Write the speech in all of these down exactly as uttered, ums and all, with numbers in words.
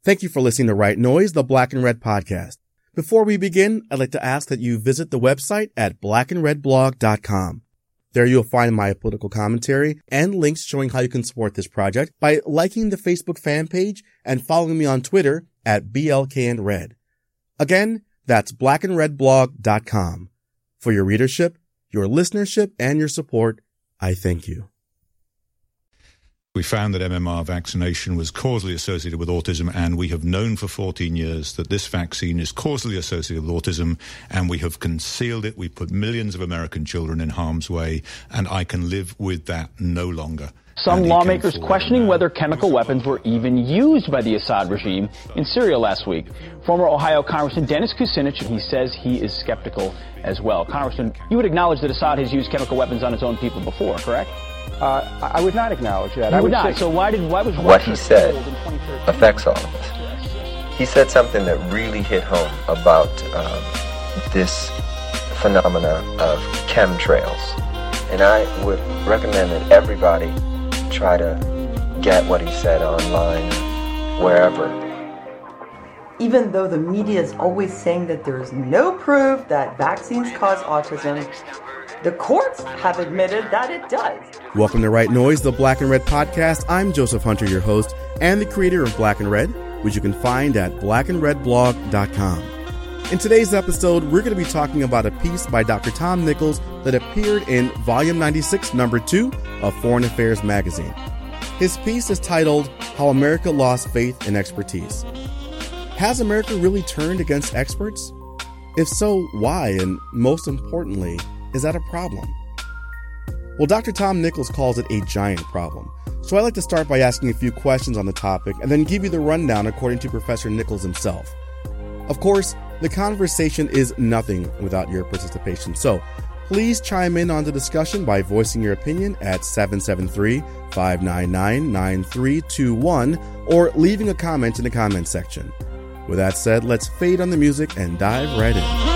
Thank you for listening to Right Noise, the Black and Red podcast. Before we begin, I'd like to ask that you visit the website at black and red blog dot com. There you'll find my political commentary and links showing how you can support this project by liking the Facebook fan page and following me on Twitter at B L K N Red. Again, that's black and red blog dot com. For your readership, your listenership, and your support, I thank you. We found that M M R vaccination was causally associated with autism, and we have known for fourteen years that this vaccine is causally associated with autism, and we have concealed it. We put millions of American children in harm's way, and I can live with that no longer. Some lawmakers questioning whether chemical weapons were even used by the Assad regime in Syria last week. Former Ohio Congressman Dennis Kucinich, he says he is skeptical as well. Congressman, you would acknowledge that Assad has used chemical weapons on his own people before, correct? Uh, I would not acknowledge that. You I would would not. Say, so why did why was what he said affects all of us? He said something that really hit home about um, this phenomena of chemtrails, and I would recommend that everybody try to get what he said online, wherever. Even though the media is always saying that there is no proof that vaccines cause autism, the courts have admitted that it does. Welcome to Right Noise, the Black and Red podcast. I'm Joseph Hunter, your host, and the creator of Black and Red, which you can find at black and red blog dot com. In today's episode, we're going to be talking about a piece by Doctor Tom Nichols that appeared in Volume ninety-six, Number two of Foreign Affairs magazine. His piece is titled, How America Lost Faith in Expertise. Has America really turned against experts? If so, why? And most importantly, is that a problem? Well, Doctor Tom Nichols calls it a giant problem. So I'd like to start by asking a few questions on the topic and then give you the rundown according to Professor Nichols himself. Of course, the conversation is nothing without your participation. So please chime in on the discussion by voicing your opinion at seven seven three, five nine nine, nine three two one or leaving a comment in the comment section. With that said, let's fade on the music and dive right in.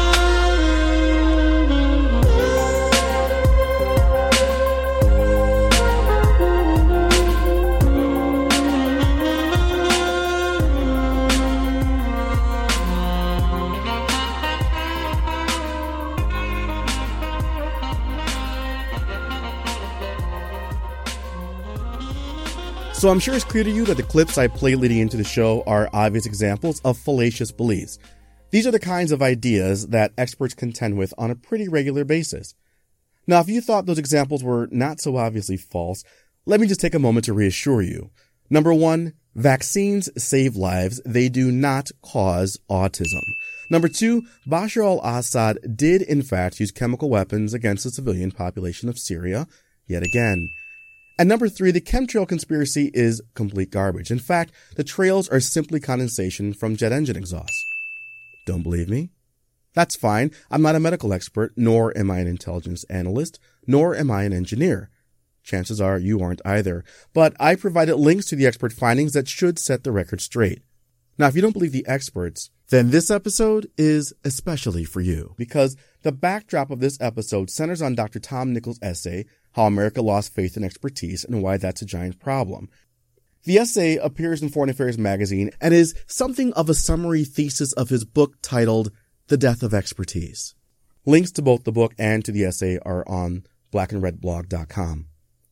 So I'm sure it's clear to you that the clips I play leading into the show are obvious examples of fallacious beliefs. These are the kinds of ideas that experts contend with on a pretty regular basis. Now, if you thought those examples were not so obviously false, let me just take a moment to reassure you. Number one, vaccines save lives. They do not cause autism. Number two, Bashar al-Assad did in fact use chemical weapons against the civilian population of Syria, yet again. And number three, the chemtrail conspiracy is complete garbage. In fact, the trails are simply condensation from jet engine exhaust. Don't believe me? That's fine. I'm not a medical expert, nor am I an intelligence analyst, nor am I an engineer. Chances are you aren't either. But I provided links to the expert findings that should set the record straight. Now, if you don't believe the experts, then this episode is especially for you, because the backdrop of this episode centers on Doctor Tom Nichols' essay, How America Lost Faith in Expertise and Why That's a Giant Problem. The essay appears in Foreign Affairs magazine and is something of a summary thesis of his book titled The Death of Expertise. Links to both the book and to the essay are on black and red blog dot com.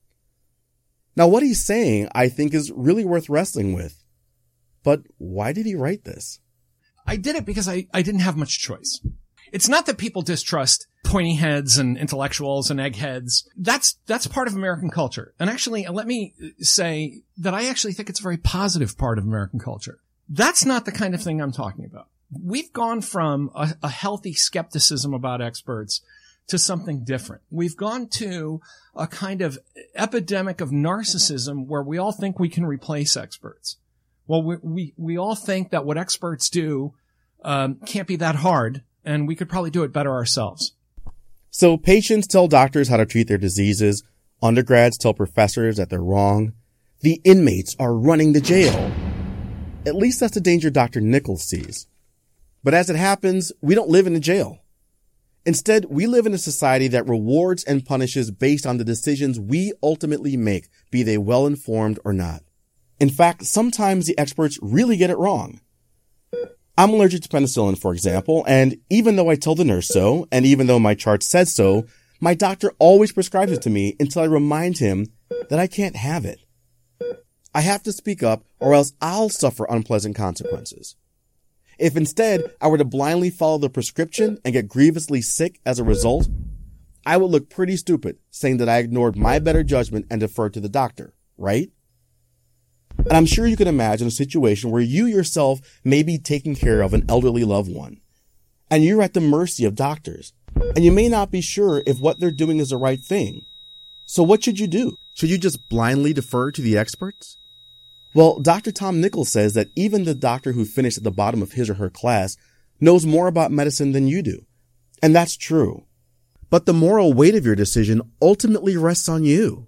Now, what he's saying, I think, is really worth wrestling with. But why did he write this? I did it because I, I didn't have much choice. It's not that people distrust pointy heads and intellectuals and eggheads. That's, that's part of American culture. And actually, let me say that I actually think it's a very positive part of American culture. That's not the kind of thing I'm talking about. We've gone from a, a healthy skepticism about experts to something different. We've gone to a kind of epidemic of narcissism where we all think we can replace experts. Well, we, we, we all think that what experts do, um, can't be that hard, and we could probably do it better ourselves. So patients tell doctors how to treat their diseases. Undergrads tell professors that they're wrong. The inmates are running the jail. At least that's the danger Doctor Nichols sees. But as it happens, we don't live in a jail. Instead, we live in a society that rewards and punishes based on the decisions we ultimately make, be they well-informed or not. In fact, sometimes the experts really get it wrong. I'm allergic to penicillin, for example, and even though I tell the nurse so, and even though my chart says so, my doctor always prescribes it to me until I remind him that I can't have it. I have to speak up or else I'll suffer unpleasant consequences. If instead I were to blindly follow the prescription and get grievously sick as a result, I would look pretty stupid saying that I ignored my better judgment and deferred to the doctor, right? And I'm sure you can imagine a situation where you yourself may be taking care of an elderly loved one, and you're at the mercy of doctors, and you may not be sure if what they're doing is the right thing. So what should you do? Should you just blindly defer to the experts? Well, Doctor Tom Nichols says that even the doctor who finished at the bottom of his or her class knows more about medicine than you do. And that's true. But the moral weight of your decision ultimately rests on you.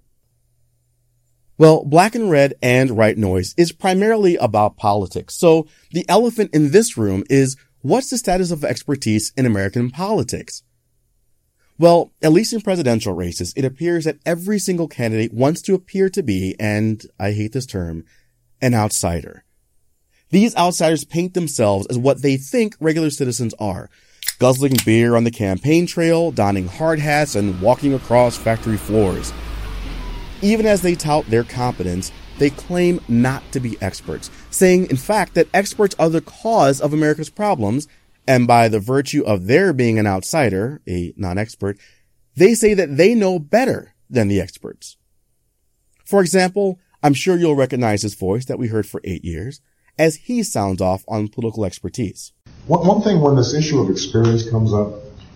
Well, Black and Red and Right Noise is primarily about politics. So the elephant in this room is, what's the status of expertise in American politics? Well, at least in presidential races, it appears that every single candidate wants to appear to be, and I hate this term, an outsider. These outsiders paint themselves as what they think regular citizens are, guzzling beer on the campaign trail, donning hard hats, and walking across factory floors. Even as they tout their competence, they claim not to be experts, saying, in fact, that experts are the cause of America's problems, and by the virtue of their being an outsider, a non-expert, they say that they know better than the experts. For example, I'm sure you'll recognize his voice that we heard for eight years, as he sounds off on political expertise. One, one thing when this issue of experience comes up,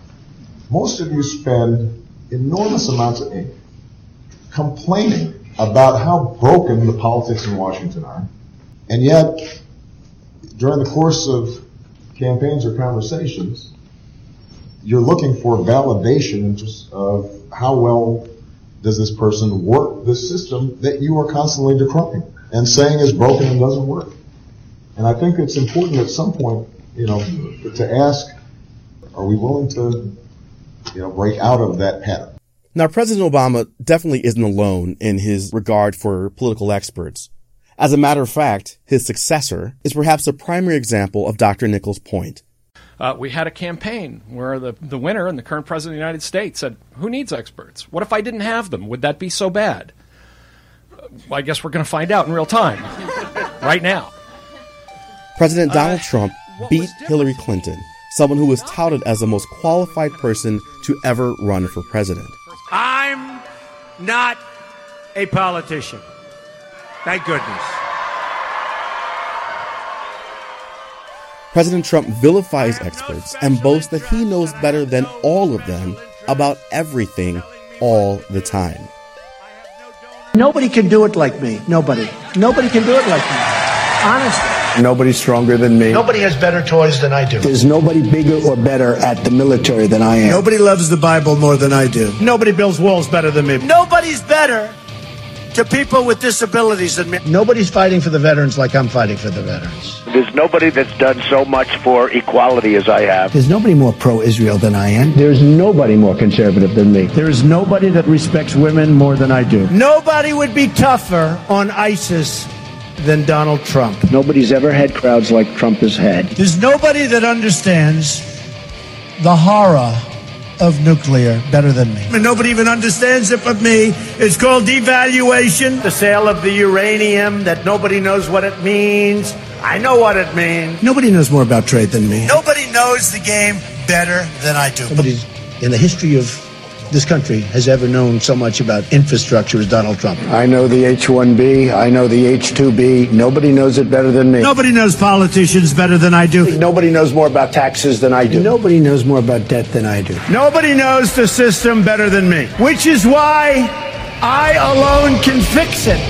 most of you spend enormous amounts of ink complaining about how broken the politics in Washington are, and yet, during the course of campaigns or conversations, you're looking for validation just of how well does this person work this system that you are constantly decrying and saying is broken and doesn't work. And I think it's important at some point, you know, to ask, are we willing to, you know, break out of that pattern? Now, President Obama definitely isn't alone in his regard for political experts. As a matter of fact, his successor is perhaps a primary example of Doctor Nichols' point. Uh, we had a campaign where the, the winner and the current president of the United States said, who needs experts? What if I didn't have them? Would that be so bad? Uh, well, I guess we're going to find out in real time, right now. President Donald uh, Trump beat Hillary Clinton, someone who was touted as the most qualified person to ever run for president. I'm not a politician. Thank goodness. President Trump vilifies experts and boasts that he knows better than all of them about everything all the time. Nobody can do it like me. Nobody. Nobody can do it like me. Honestly. Nobody's stronger than me. Nobody has better toys than I do. There's nobody bigger or better at the military than I am. Nobody loves the Bible more than I do. Nobody builds walls better than me. Nobody's better to people with disabilities than me. Nobody's fighting for the veterans like I'm fighting for the veterans. There's nobody that's done so much for equality as I have. There's nobody more pro-Israel than I am. There's nobody more conservative than me. There is nobody that respects women more than I do. Nobody would be tougher on ISIS than Donald Trump. Nobody's ever had crowds like Trump has had. There's nobody that understands the horror of nuclear better than me. And nobody even understands it but me. It's called devaluation. The sale of the uranium that nobody knows what it means. I know what it means. Nobody knows more about trade than me. Nobody knows the game better than I do. Nobody in the history of this country has ever known so much about infrastructure as Donald Trump. I know the H one B. I know the H two B. Nobody knows it better than me. Nobody knows politicians better than I do. Nobody knows more about taxes than I do. Nobody knows more about debt than I do. Nobody knows the system better than me, which is why I alone can fix it.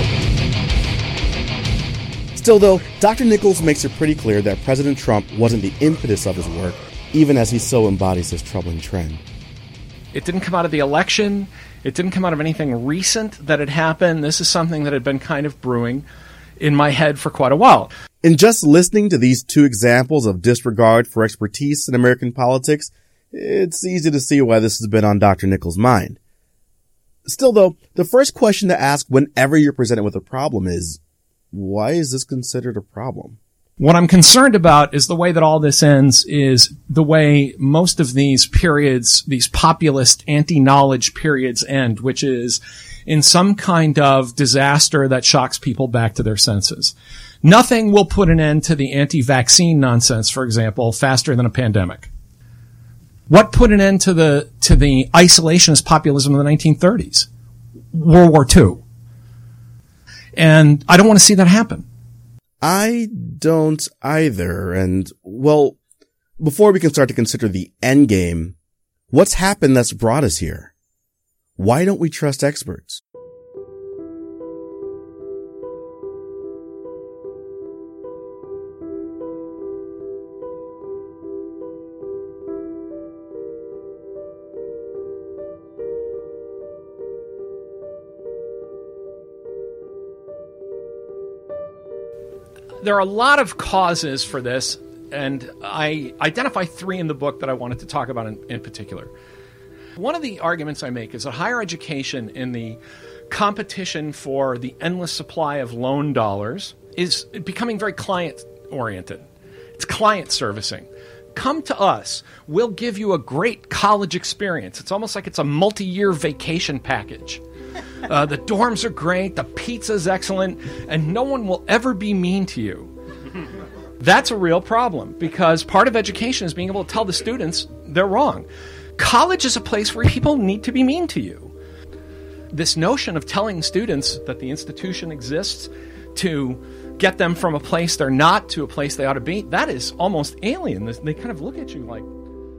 Still, though, Doctor Nichols makes it pretty clear that President Trump wasn't the impetus of his work, even as he so embodies this troubling trend. It didn't come out of the election. It didn't come out of anything recent that had happened. This is something that had been kind of brewing in my head for quite a while. In just listening to these two examples of disregard for expertise in American politics, it's easy to see why this has been on Doctor Nichols' mind. Still, though, the first question to ask whenever you're presented with a problem is, why is this considered a problem? What I'm concerned about is the way that all this ends is the way most of these periods, these populist anti-knowledge periods end, which is in some kind of disaster that shocks people back to their senses. Nothing will put an end to the anti-vaccine nonsense, for example, faster than a pandemic. What put an end to the, to the isolationist populism of the nineteen thirties? World War Two. And I don't want to see that happen. I don't either. And, well, before we can start to consider the end game, what's happened that's brought us here? Why don't we trust experts? There are a lot of causes for this, and I identify three in the book that I wanted to talk about in, in particular. One of the arguments I make is that higher education in the competition for the endless supply of loan dollars is becoming very client-oriented. It's client servicing. Come to us. We'll give you a great college experience. It's almost like it's a multi-year vacation package. Uh, the dorms are great, the pizza's excellent, and no one will ever be mean to you. That's a real problem, because part of education is being able to tell the students they're wrong. College is a place where people need to be mean to you. This notion of telling students that the institution exists to get them from a place they're not to a place they ought to be, that is almost alien. They kind of look at you like...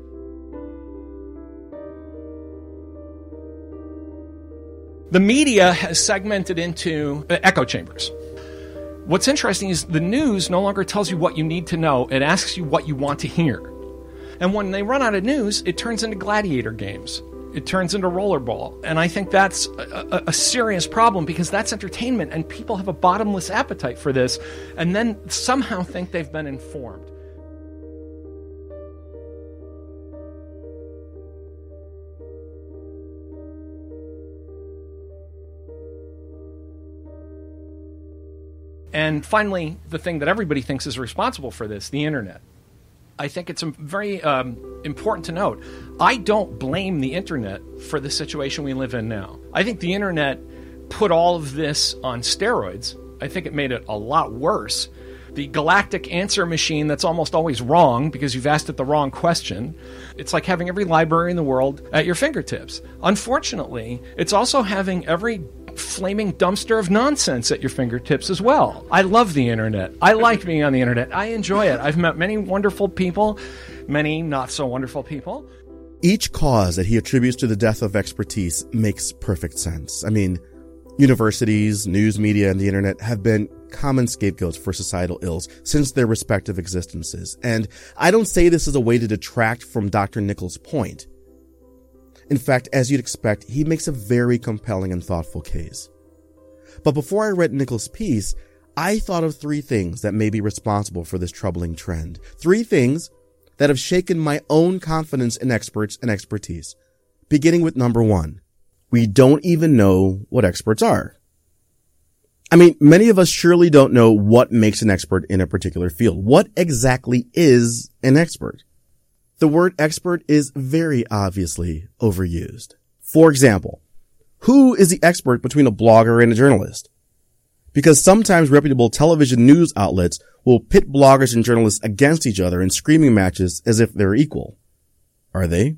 The media has segmented into echo chambers. What's interesting is the news no longer tells you what you need to know. It asks you what you want to hear. And when they run out of news, it turns into gladiator games. It turns into rollerball. And I think that's a, a, a serious problem, because that's entertainment, and people have a bottomless appetite for this, and then somehow think they've been informed. And finally, the thing that everybody thinks is responsible for this, the internet. I think it's very um, important to note, I don't blame the internet for the situation we live in now. I think the internet put all of this on steroids. I think it made it a lot worse. The galactic answer machine that's almost always wrong because you've asked it the wrong question. It's like having every library in the world at your fingertips. Unfortunately, it's also having every flaming dumpster of nonsense at your fingertips as well. I love the internet. I like being on the internet. I enjoy it. I've met many wonderful people, many not so wonderful people. Each cause that he attributes to the death of expertise makes perfect sense. I mean, universities, news media, and the internet have been common scapegoats for societal ills since their respective existences. And I don't say this as a way to detract from Doctor Nichols' point. In fact, as you'd expect, he makes a very compelling and thoughtful case. But before I read Nichols' piece, I thought of three things that may be responsible for this troubling trend. Three things that have shaken my own confidence in experts and expertise. Beginning with number one. We don't even know what experts are. I mean, many of us surely don't know what makes an expert in a particular field. What exactly is an expert? The word expert is very obviously overused. For example, who is the expert between a blogger and a journalist? Because sometimes reputable television news outlets will pit bloggers and journalists against each other in screaming matches as if they're equal. Are they?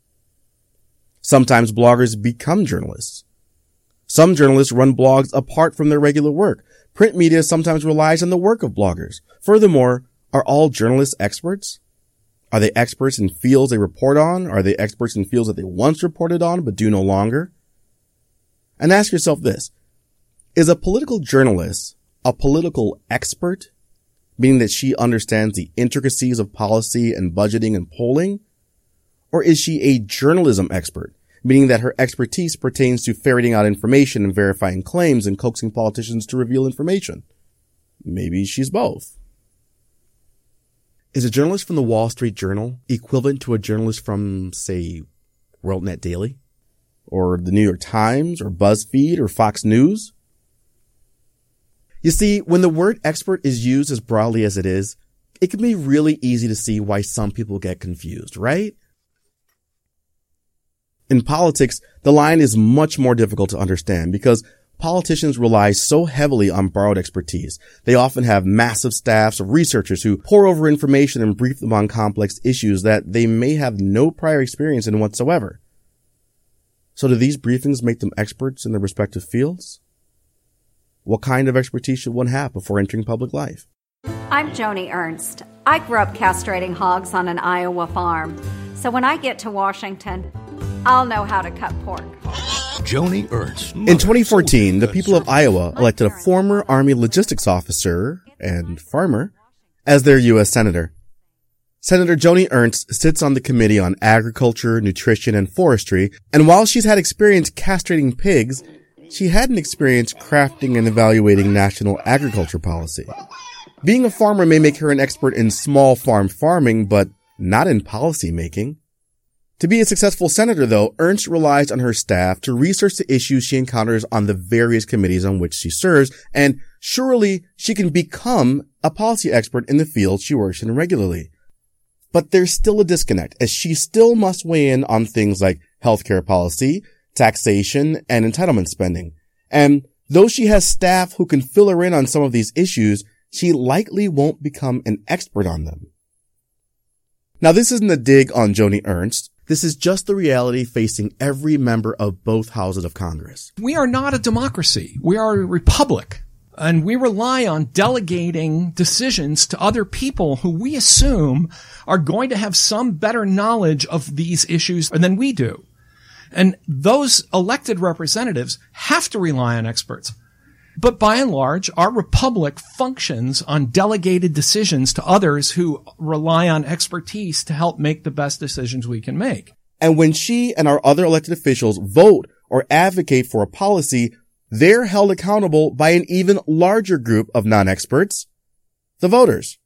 Sometimes bloggers become journalists. Some journalists run blogs apart from their regular work. Print media sometimes relies on the work of bloggers. Furthermore, are all journalists experts? Are they experts in fields they report on? Are they experts in fields that they once reported on but do no longer? And ask yourself this. Is a political journalist a political expert, meaning that she understands the intricacies of policy and budgeting and polling? Or is she a journalism expert, meaning that her expertise pertains to ferreting out information and verifying claims and coaxing politicians to reveal information? Maybe she's both. Is a journalist from the Wall Street Journal equivalent to a journalist from, say, WorldNet Daily? Or the New York Times? Or BuzzFeed? Or Fox News? You see, when the word expert is used as broadly as it is, it can be really easy to see why some people get confused, right? In politics, the line is much more difficult to understand because politicians rely so heavily on borrowed expertise. They often have massive staffs of researchers who pore over information and brief them on complex issues that they may have no prior experience in whatsoever. So do these briefings make them experts in their respective fields? What kind of expertise should one have before entering public life? I'm Joni Ernst. I grew up castrating hogs on an Iowa farm. So when I get to Washington, I'll know how to cut pork. Joni Ernst. In twenty fourteen, the people of Iowa elected a former Army logistics officer and farmer as their U S Senator. Senator Joni Ernst sits on the Committee on Agriculture, Nutrition, and Forestry, and while she's had experience castrating pigs, she hadn't experience crafting and evaluating national agriculture policy. Being a farmer may make her an expert in small farm farming, but not in policy making. To be a successful senator, though, Ernst relies on her staff to research the issues she encounters on the various committees on which she serves, and surely she can become a policy expert in the field she works in regularly. But there's still a disconnect, as she still must weigh in on things like healthcare policy, taxation, and entitlement spending. And though she has staff who can fill her in on some of these issues, she likely won't become an expert on them. Now, this isn't a dig on Joni Ernst. This is just the reality facing every member of both houses of Congress. We are not a democracy. We are a republic. And we rely on delegating decisions to other people who we assume are going to have some better knowledge of these issues than we do. And those elected representatives have to rely on experts. But by and large, our republic functions on delegated decisions to others who rely on expertise to help make the best decisions we can make. And when she and our other elected officials vote or advocate for a policy, they're held accountable by an even larger group of non-experts, the voters.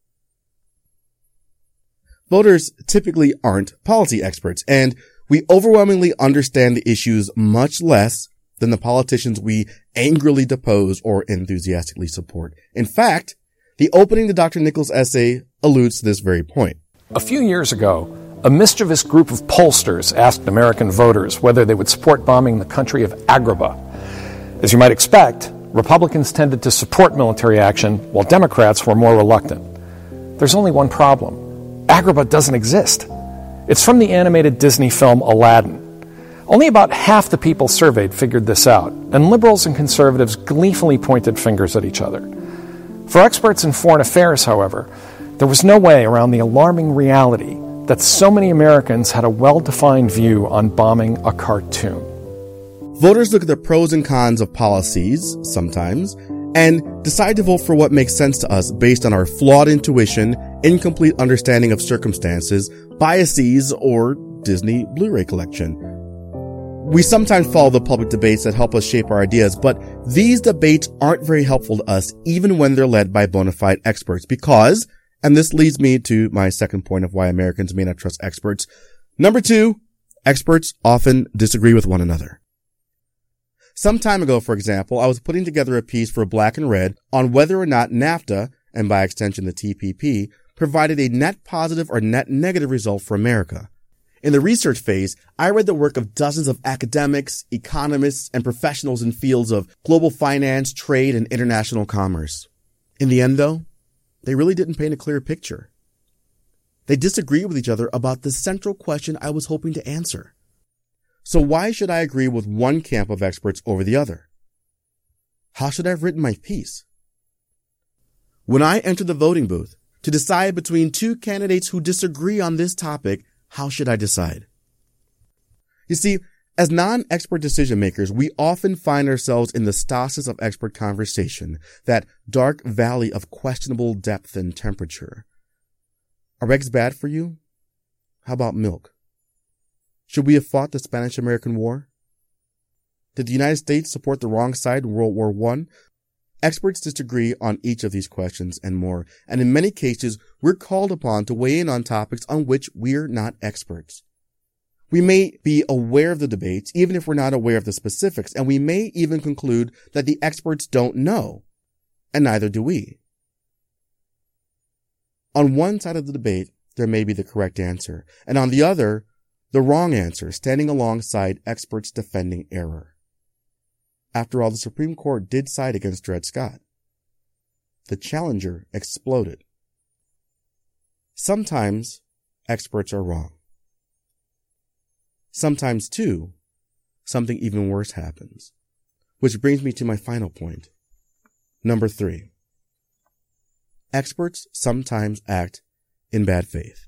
Voters typically aren't policy experts, and we overwhelmingly understand the issues much less than the politicians we angrily depose or enthusiastically support. In fact, the opening to Doctor Nichols' essay alludes to this very point. A few years ago, a mischievous group of pollsters asked American voters whether they would support bombing the country of Agrabah. As you might expect, Republicans tended to support military action, while Democrats were more reluctant. There's only one problem. Agrabah doesn't exist. It's from the animated Disney film Aladdin. Only about half the people surveyed figured this out, and liberals and conservatives gleefully pointed fingers at each other. For experts in foreign affairs, however, there was no way around the alarming reality that so many Americans had a well-defined view on bombing a cartoon. Voters look at the pros and cons of policies, sometimes, and decide to vote for what makes sense to us based on our flawed intuition, incomplete understanding of circumstances, biases, or Disney Blu-ray collection. We sometimes follow the public debates that help us shape our ideas, but these debates aren't very helpful to us even when they're led by bona fide experts because, and this leads me to my second point of why Americans may not trust experts. Number two, experts often disagree with one another. Some time ago, for example, I was putting together a piece for Black and Red on whether or not NAFTA, and by extension the T P P, provided a net positive or net negative result for America. In the research phase, I read the work of dozens of academics, economists, and professionals in fields of global finance, trade, and international commerce. In the end, though, they really didn't paint a clear picture. They disagreed with each other about the central question I was hoping to answer. So why should I agree with one camp of experts over the other? How should I have written my piece? When I enter the voting booth to decide between two candidates who disagree on this topic, how should I decide? You see, as non-expert decision makers, we often find ourselves in the stasis of expert conversation, that dark valley of questionable depth and temperature. Are eggs bad for you? How about milk? Should we have fought the Spanish-American War? Did the United States support the wrong side in World War One? Experts disagree on each of these questions and more, and in many cases, we're called upon to weigh in on topics on which we're not experts. We may be aware of the debates, even if we're not aware of the specifics, and we may even conclude that the experts don't know. and neither do we. On one side of the debate, there may be the correct answer, and on the other, the wrong answer, standing alongside experts defending error. After all, the Supreme Court did side against Dred Scott. The challenger exploded. Sometimes experts are wrong. Sometimes, too, something even worse happens. Which brings me to my final point. Number three. Experts sometimes act in bad faith.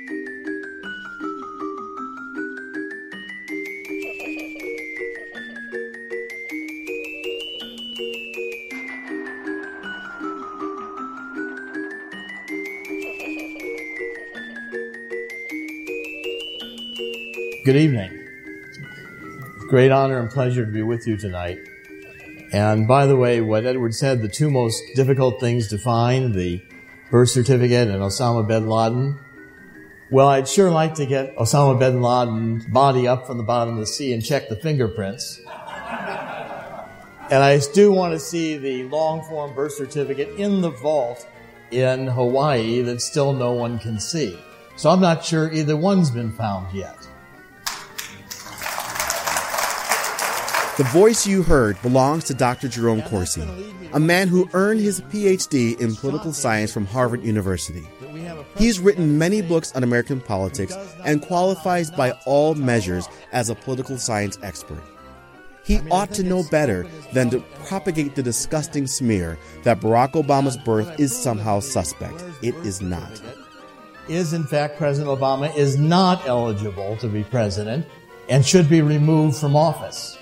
Good evening. Great honor and pleasure to be with you tonight. And by the way, what Edward said, the two most difficult things to find, the birth certificate and Osama bin Laden. Well, I'd sure like to get Osama bin Laden's body up from the bottom of the sea and check the fingerprints. And I do want to see the long-form birth certificate in the vault in Hawaii that still no one can see. So I'm not sure either one's been found yet. The voice you heard belongs to Doctor Jerome Corsi, a man who earned his P H D in political science from Harvard University. He's written many books on American politics and qualifies by all measures as a political science expert. He ought to know better than to propagate the disgusting smear that Barack Obama's birth is somehow suspect. It is not. Is, in fact, President Obama is not eligible to be president and should be removed from office.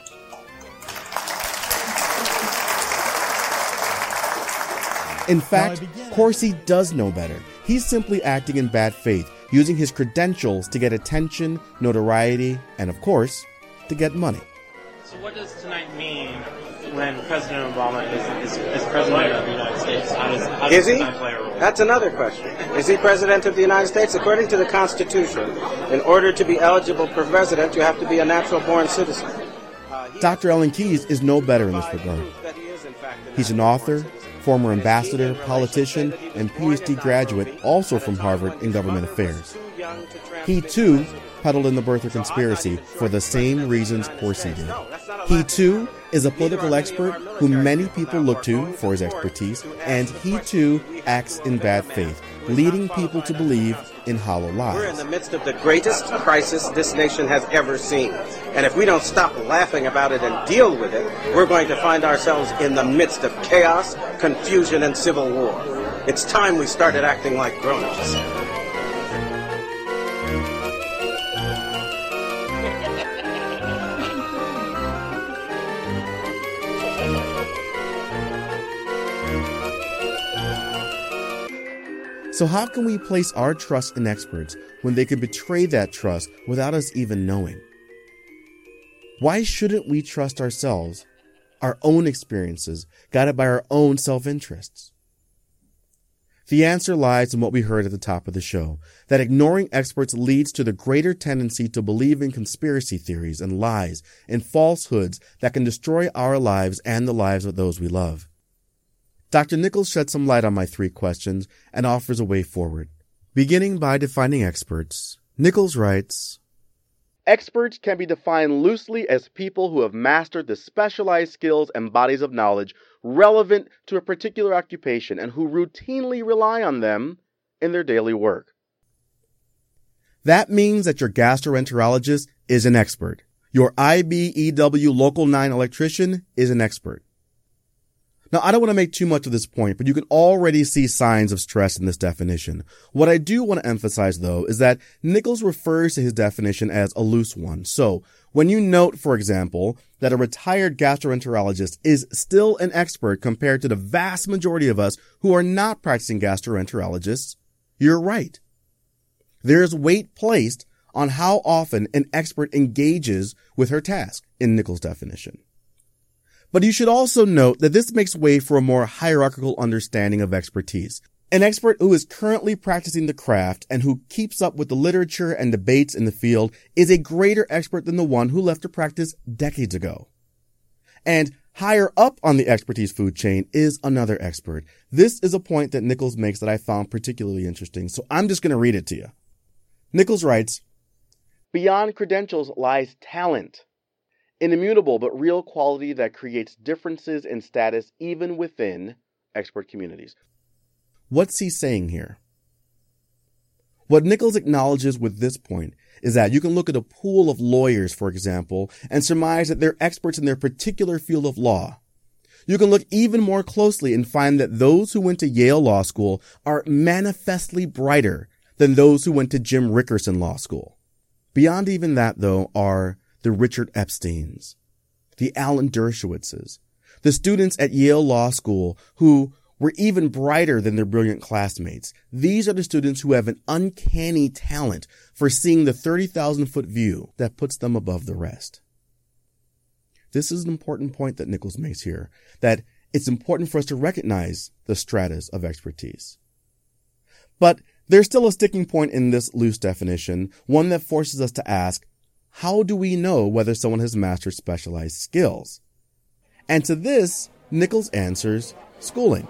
In fact, Corsi does know better. He's simply acting in bad faith, using his credentials to get attention, notoriety, and of course, to get money. So what does tonight mean when President Obama is, is, is president of the United States? How does, how does is he? tonight play a role? That's another question. Is he president of the United States? According to the Constitution, in order to be eligible for president, you have to be a natural-born citizen. Uh, Doctor Ellen Keyes is no better in this regard. He's an author, former ambassador, politician, and P H D graduate, also from Harvard in government affairs. He, too, peddled in the birther conspiracy for the same reasons Corsi did. He, too, is a political expert who many people look to for his expertise, and he, too, acts in bad faith, leading people to believe in hollow lies. We're in the midst of the greatest crisis this nation has ever seen. And if we don't stop laughing about it and deal with it, we're going to find ourselves in the midst of chaos, confusion, and civil war. It's time we started acting like grown-ups. So how can we place our trust in experts when they can betray that trust without us even knowing? Why shouldn't we trust ourselves, our own experiences, guided by our own self-interests? The answer lies in what we heard at the top of the show, that ignoring experts leads to the greater tendency to believe in conspiracy theories and lies and falsehoods that can destroy our lives and the lives of those we love. Doctor Nichols sheds some light on my three questions and offers a way forward. Beginning by defining experts, Nichols writes, experts can be defined loosely as people who have mastered the specialized skills and bodies of knowledge relevant to a particular occupation and who routinely rely on them in their daily work. That means that your gastroenterologist is an expert. Your I B E W Local nine electrician is an expert. Now, I don't want to make too much of this point, but you can already see signs of stress in this definition. What I do want to emphasize, though, is that Nichols refers to his definition as a loose one. So, when you note, for example, that a retired gastroenterologist is still an expert compared to the vast majority of us who are not practicing gastroenterologists, you're right. There's weight placed on how often an expert engages with her task in Nichols' definition. But you should also note that this makes way for a more hierarchical understanding of expertise. An expert who is currently practicing the craft and who keeps up with the literature and debates in the field is a greater expert than the one who left to practice decades ago. And Higher up on the expertise food chain is another expert. This is a point that Nichols makes that I found particularly interesting, so I'm just going to read it to you. Nichols writes, "Beyond credentials lies talent, an immutable but real quality that creates differences in status even within expert communities." What's he saying here? What Nichols acknowledges with this point is that you can look at a pool of lawyers, for example, and surmise that they're experts in their particular field of law. You can look even more closely and find that those who went to Yale Law School are manifestly brighter than those who went to Jim Rickerson Law School. Beyond even that, though, are the Richard Epsteins, the Alan Dershowitzes, the students at Yale Law School who were even brighter than their brilliant classmates. These are the students who have an uncanny talent for seeing the thirty thousand foot view that puts them above the rest. This is an important point that Nichols makes here, that it's important for us to recognize the stratas of expertise. But there's still a sticking point in this loose definition, one that forces us to ask, how do we know whether someone has mastered specialized skills? And to this, Nichols answers schooling.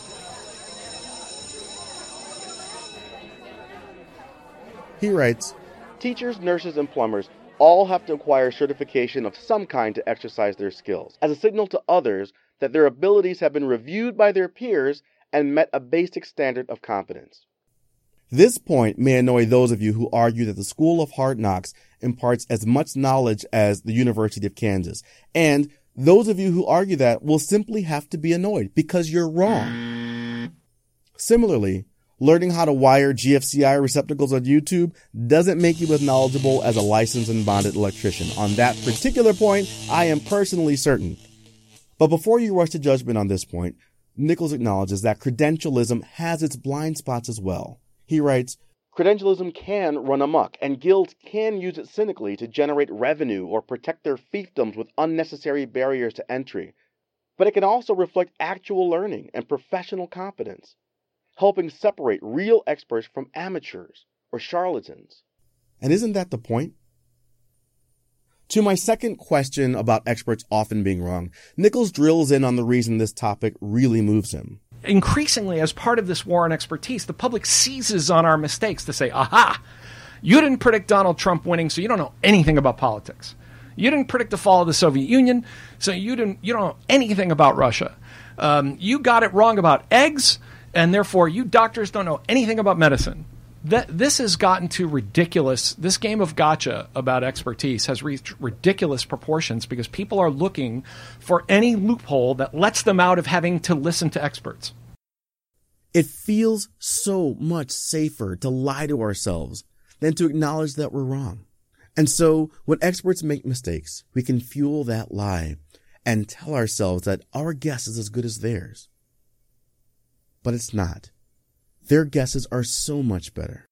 He writes, "Teachers, nurses, and plumbers all have to acquire certification of some kind to exercise their skills, as a signal to others that their abilities have been reviewed by their peers and met a basic standard of competence." This point may annoy those of you who argue that the School of Hard Knocks imparts as much knowledge as the University of Kansas, and those of you who argue that will simply have to be annoyed because you're wrong. Similarly, learning how to wire G F C I receptacles on YouTube doesn't make you as knowledgeable as a licensed and bonded electrician. On that particular point, I am personally certain. But before you rush to judgment on this point, Nichols acknowledges that credentialism has its blind spots as well. He writes, "Credentialism can run amok, and guilds can use it cynically to generate revenue or protect their fiefdoms with unnecessary barriers to entry. But it can also reflect actual learning and professional competence, helping separate real experts from amateurs or charlatans." And isn't that the point? To my second question about experts often being wrong, Nichols drills in on the reason this topic really moves him. Increasingly, as part of this war on expertise, the public seizes on our mistakes to say, aha, you didn't predict Donald Trump winning, so you don't know anything about politics. You didn't predict the fall of the Soviet Union, so you didn't. You don't know anything about Russia. Um, you got it wrong about eggs, and therefore you doctors don't know anything about medicine. That this has gotten to ridiculous. This game of gotcha about expertise has reached ridiculous proportions because people are looking for any loophole that lets them out of having to listen to experts. It feels so much safer to lie to ourselves than to acknowledge that we're wrong. And so when experts make mistakes, we can fuel that lie and tell ourselves that our guess is as good as theirs. But it's not. Their guesses are so much better.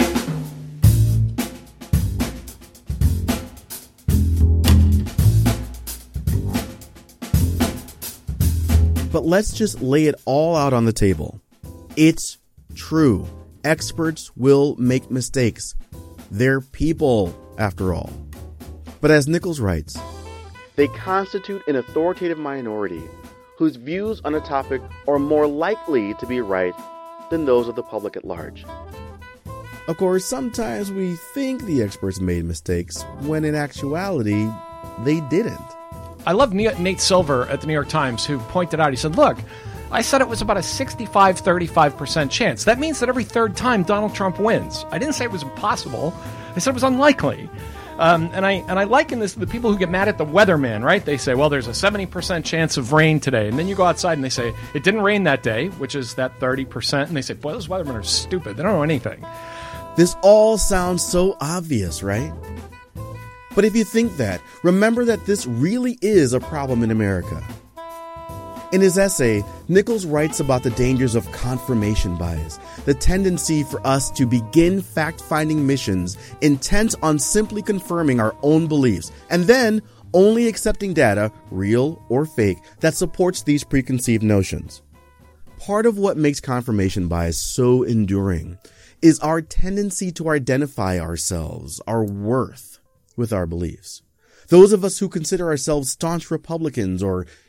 But let's just lay it all out on the table. It's true. Experts will make mistakes. They're people, after all. But as Nichols writes, they constitute an authoritative minority whose views on a topic are more likely to be right than those of the public at large. Of course, sometimes we think the experts made mistakes, when in actuality, they didn't. I love Nate Silver at the New York Times, who pointed out, he said, look, I said it was about a sixty-five thirty-five percent chance. That means that every third time Donald Trump wins. I didn't say it was impossible. I said it was unlikely. Um, and I and I liken this to the people who get mad at the weatherman, right? They say, well, there's a seventy percent chance of rain today. And then you go outside and they say, it didn't rain that day, which is that thirty percent. And they say, boy, those weathermen are stupid. They don't know anything. This all sounds so obvious, right? But if you think that, remember that this really is a problem in America. In his essay, Nichols writes about the dangers of confirmation bias, the tendency for us to begin fact-finding missions intent on simply confirming our own beliefs, and then only accepting data, real or fake, that supports these preconceived notions. Part of what makes confirmation bias so enduring is our tendency to identify ourselves, our worth, with our beliefs. Those of us who consider ourselves staunch Republicans or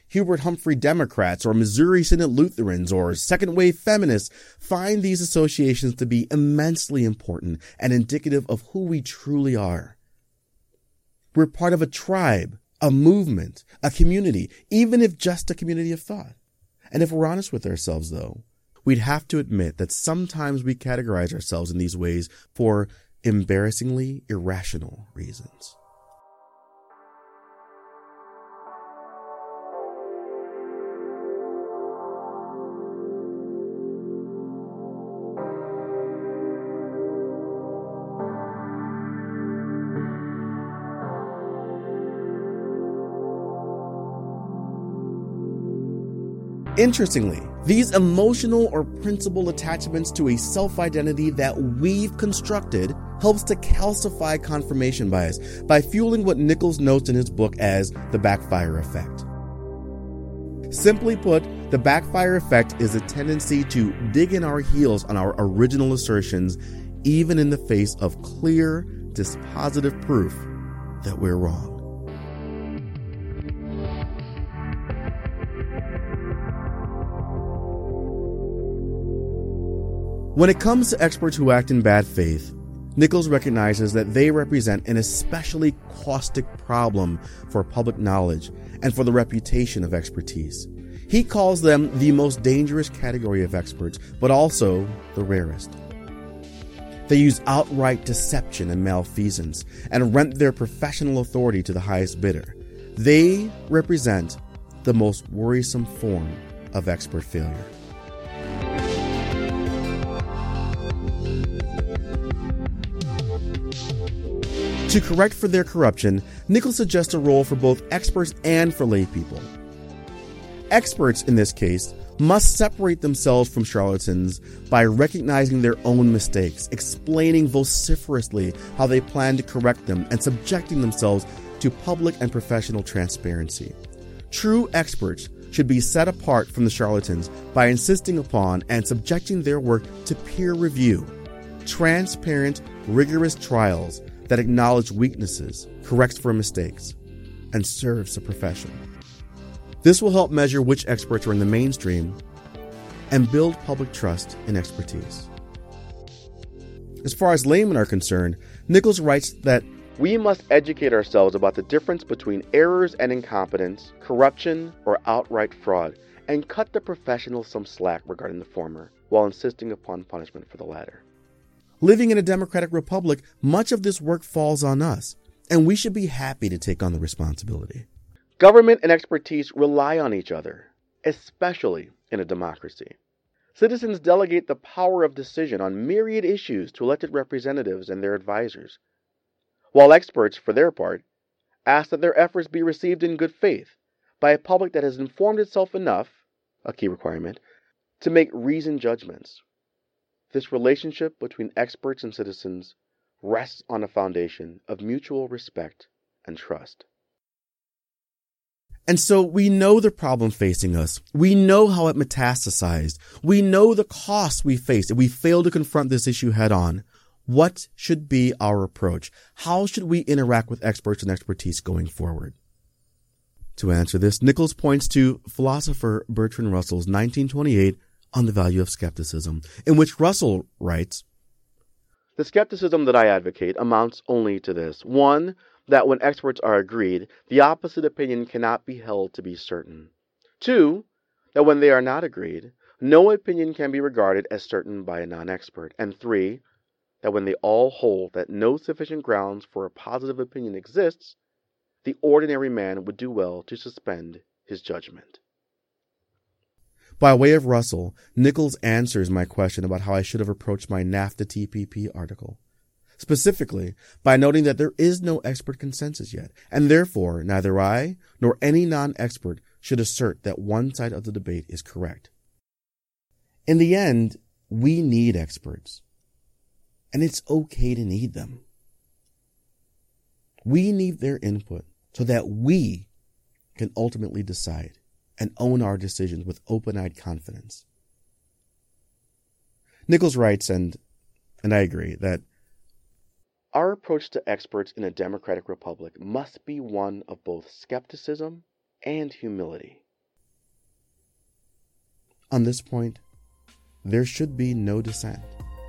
Hubert Humphrey Democrats or Missouri Synod Lutherans or second-wave feminists find these associations to be immensely important and indicative of who we truly are. We're part of a tribe, a movement, a community, even if just a community of thought. And if we're honest with ourselves, though, we'd have to admit that sometimes we categorize ourselves in these ways for embarrassingly irrational reasons. Interestingly, these emotional or principal attachments to a self-identity that we've constructed helps to calcify confirmation bias by fueling what Nichols notes in his book as the backfire effect. Simply put, the backfire effect is a tendency to dig in our heels on our original assertions, even in the face of clear, dispositive proof that we're wrong. When it comes to experts who act in bad faith, Nichols recognizes that they represent an especially caustic problem for public knowledge and for the reputation of expertise. He calls them the most dangerous category of experts, but also the rarest. They use outright deception and malfeasance and rent their professional authority to the highest bidder. They represent the most worrisome form of expert failure. To correct for their corruption, Nichols suggests a role for both experts and for lay people. Experts, in this case, must separate themselves from charlatans by recognizing their own mistakes, explaining vociferously how they plan to correct them, and subjecting themselves to public and professional transparency. True experts should be set apart from the charlatans by insisting upon and subjecting their work to peer review, transparent, rigorous trials that acknowledge weaknesses, corrects for mistakes, and serves the profession. This will help measure which experts are in the mainstream and build public trust in expertise. As far as laymen are concerned, Nichols writes that we must educate ourselves about the difference between errors and incompetence, corruption, or outright fraud, and cut the professionals some slack regarding the former, while insisting upon punishment for the latter. Living in a democratic republic, much of this work falls on us, and we should be happy to take on the responsibility. Government and expertise rely on each other, especially in a democracy. Citizens delegate the power of decision on myriad issues to elected representatives and their advisors, while experts, for their part, ask that their efforts be received in good faith by a public that has informed itself enough, a key requirement, to make reasoned judgments. This relationship between experts and citizens rests on a foundation of mutual respect and trust. And so we know the problem facing us. We know how it metastasized. We know the costs we face if we fail to confront this issue head on. What should be our approach? How should we interact with experts and expertise going forward? To answer this, Nichols points to philosopher Bertrand Russell's nineteen twenty-eight On the Value of Skepticism, in which Russell writes, "The skepticism that I advocate amounts only to this. One, that when experts are agreed, the opposite opinion cannot be held to be certain. Two, that when they are not agreed, no opinion can be regarded as certain by a non-expert. And three, that when they all hold that no sufficient grounds for a positive opinion exists, the ordinary man would do well to suspend his judgment." By way of Russell, Nichols answers my question about how I should have approached my NAFTA T P P article, specifically by noting that there is no expert consensus yet, and therefore neither I nor any non-expert should assert that one side of the debate is correct. In the end, we need experts, and it's okay to need them. We need their input so that we can ultimately decide and own our decisions with open-eyed confidence. Nichols writes, and, and I agree, that our approach to experts in a democratic republic must be one of both skepticism and humility. On this point, there should be no dissent.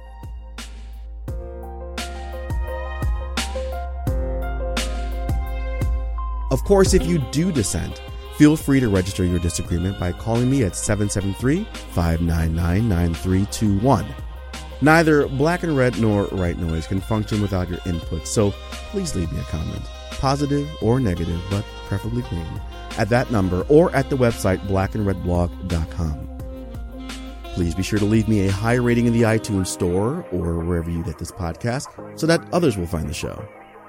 Of course, if you do dissent, feel free to register your disagreement by calling me at seven seven three, five nine nine, nine three two one. Neither Black and Red nor Right Noise can function without your input, so please leave me a comment, positive or negative, but preferably clean, at that number or at the website black and red blog dot com. Please be sure to leave me a high rating in the iTunes store or wherever you get this podcast so that others will find the show.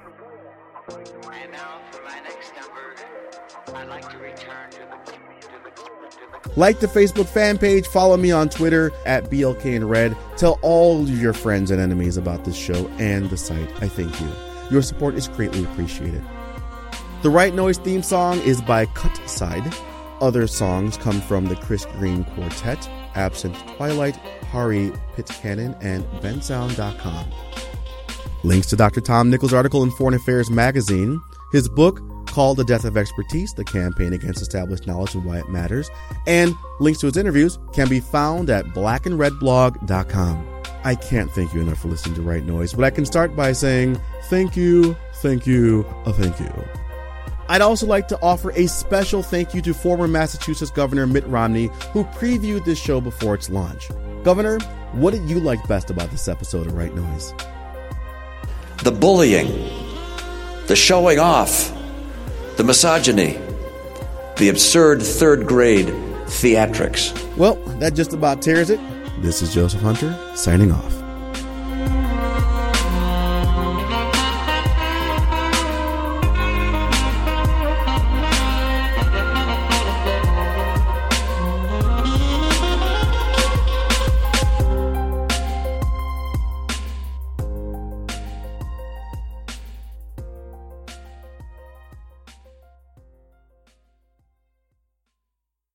Like the Facebook fan page, follow me on Twitter at B L K N Red. Tell all your friends and enemies about this show and the site. I thank you. Your support is greatly appreciated. The Right Noise theme song is by Cutside. Other songs come from the Chris Green Quartet, Absinthe Twilight, Hari Pitcairn, and Ben Sound dot com. Links to Doctor Tom Nichols' article in Foreign Affairs magazine, his book called The Death of Expertise, The Campaign Against Established Knowledge and Why It Matters, and links to his interviews can be found at black and red blog dot com. I can't thank you enough for listening to Right Noise, but I can start by saying thank you, thank you, uh, thank you. I'd also like to offer a special thank you to former Massachusetts Governor Mitt Romney, who previewed this show before its launch. Governor, what did you like best about this episode of Right Noise? The bullying, the showing off, the misogyny, the absurd third-grade theatrics. Well, that just about tears it. This is Joseph Hunter, signing off.